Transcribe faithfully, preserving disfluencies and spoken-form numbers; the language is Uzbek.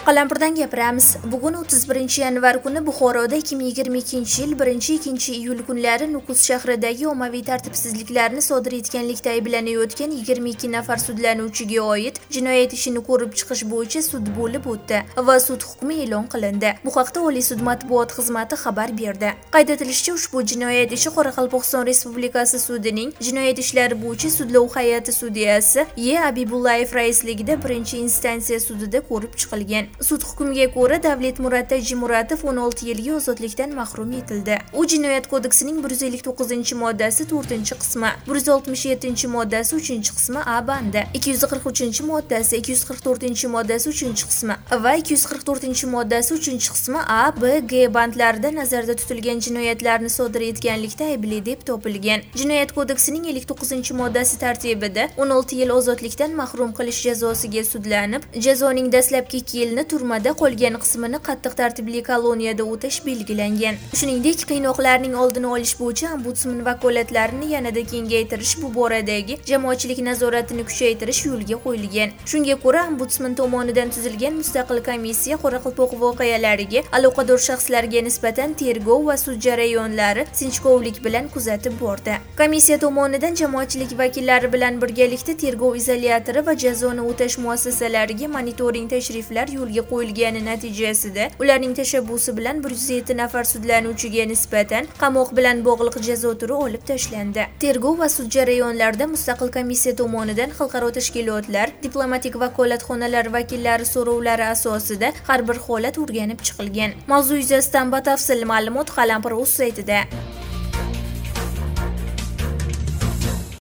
Qalampirdan gapiramiz. Bugun o'ttiz birinchi yanvar kuni Buxoroda ikki ming yigirma ikkinchi yil birinchi ikkinchi iyul kunlari Nukus shahridagi ommaviy tartibsizliklarni sodir etganlikda ayblanayotgan yigirma ikki nafar sudlanuvchiga oid jinoyat ishini ko'rib chiqish bo'yicha sud bo'lib o'tdi va sud hukmi e'lon qilindi. Bu haqda Oliy sud matbuot xizmati xabar berdi. Qayd etilishicha, ushbu jinoyat ishi Qoraqalpog'iston Respublikasi sudining jinoyat ishlari bo'yicha sudlov hay'ati sudyasi E. Abibullayev raisligida birinchi instansiya sudida ko'rib chiqilgan. Sud hukmiga ko'ra Davletmurod Tajimuratov o'n olti yilga ozodlikdan mahrum etildi. U Jinoyat kodeksining bir yuz ellik to'qqizinchi moddasi to'rtinchi qismi, bir yuz oltmish yettinchi moddasi uchinchi qismi A bandi, ikki yuz qirq uchinchi moddasi, ikki yuz qirq to'rtinchi moddasi uchinchi qismi va ikki yuz qirq to'rtinchi moddasi uchinchi qismi A, B, G bandlarida nazarda tutilgan jinoyatlarni sodir etganlikda aybli deb topilgan. Jinoyat kodeksining ellik to'qqizinchi moddasi tartibida o'n olti yil ozodlikdan mahrum qilish jazosiga sudlanib, jazoning dastlabki ikki yilni turmada, qolgan qismini qattiq tartibli koloniyada o'tash belgilangan. Shuningdek, qiynoqlarning oldini olish bo'yicha ombudsman vakolatlarini yanada kengaytirish, bu boradagi jamoatchilik nazoratini kuchaytirish yo'lga qo'yilgan. Shunga ko'ra, ombudsman tomonidan tuzilgan mustaqil komissiya Qoraqalpoq voqealariga aloqador shaxslarga nisbatan tergov va sud jarayonlari sinchkovlik bilan kuzatib bordi. Komissiya tomonidan jamoatchilik vakillari bilan birgalikda tergov izolyatori va jazoni o'tash muassasalariga monitoring tashriflar yo'lga qo'yilgani natijasida ularning tashabbusi bilan bir yuz yetti nafar sudlanuvchiga nisbatan qamoq bilan bog'liq jazo turi olib tashlandi. Tergov va sud jarayonlarida mustaqil komissiya tomonidan xalqaro tashkilotlar, diplomatik vakolatxonalar vakillari so'rovlari asosida har bir holat o'rganib chiqilgan. Mavzu yuzasidan batafsil ma'lumot Qalampir.uz saytida.